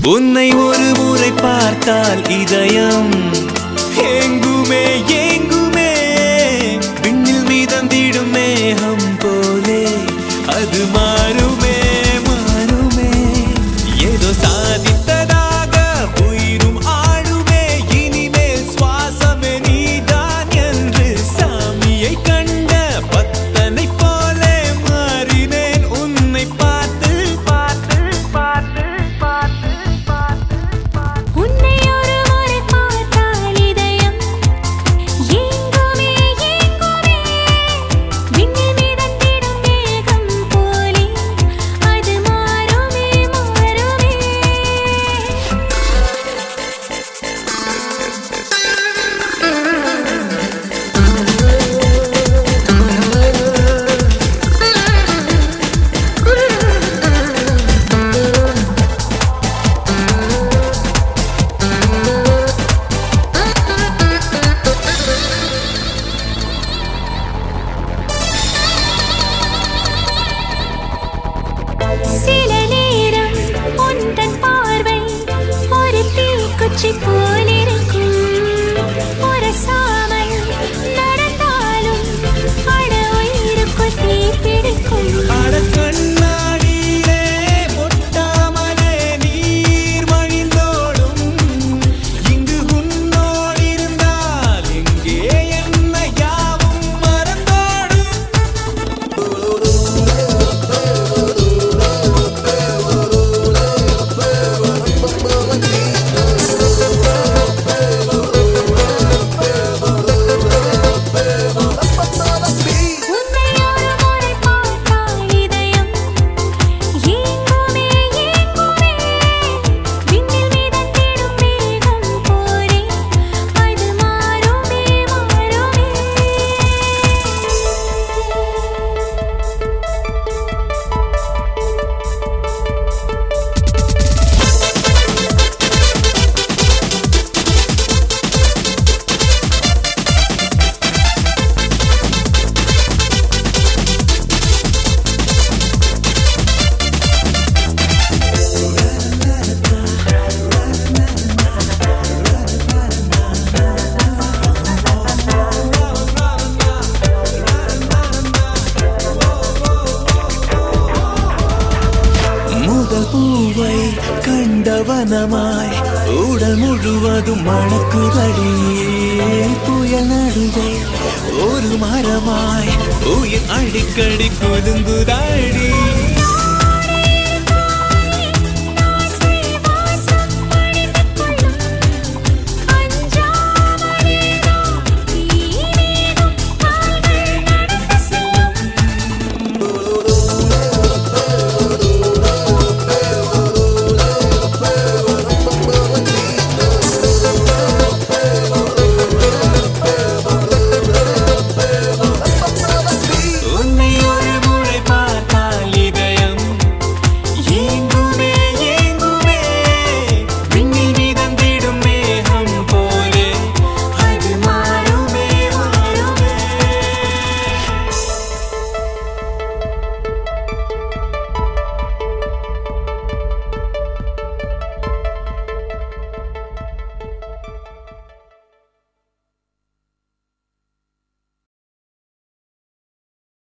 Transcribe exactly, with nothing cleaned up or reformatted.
உன்னை ஒரு முறை பார்த்தால் இதயம் ஏங்குமே ஏங்குமே விண்ணில் மிதந்திடும் மேகம் போலே அது மாறுமே மாறுமே ஏதோ சாதித்ததாக உயிரும் ஆடுமே இனிமேல் சுவாசமே நீதான் என்று சாமியை கண்ட பக்தனை போலே மாறினேன் உன்னை பார்த்து பார்த்து பார்த்து பார்த்து உன்னை ஒரு முறை பார்த்தால் இதயம் ஏங்குமே ஏங்குமே விண்ணில் மிதந்திடும் மேகம் போலே அது மாறுமே மாறுமே சில நேரம் உந்தன் பார்வை ஒரு தீக்குச்சி போலிருக்கும் ஒரு சாமல் நடந்தாலும் அட உயிருக்குள் தீ பிடிக்கும் அட கண்ணாடியிலே ஒட்டாமலே நீர் வழிந்தோடும் இங்கு உன்னோடு இருந்தால் எங்கே என்ன யாவும் மறந்தோடும் உன்னை ஒரு முறை பார்த்தால் இதயம் ஏங்குமே ஏங்குமே விண்ணில் மிதந்திடும் மேகம் போலே அது மாறுமே மாறுமே முதல் பூவை கண்டவனமாய் உடல் முழுவதும் மணக்குதடி புயல் நடுவே ஒரு மரமாய் உயிர் அடிக்கடி குலுங்குதாடி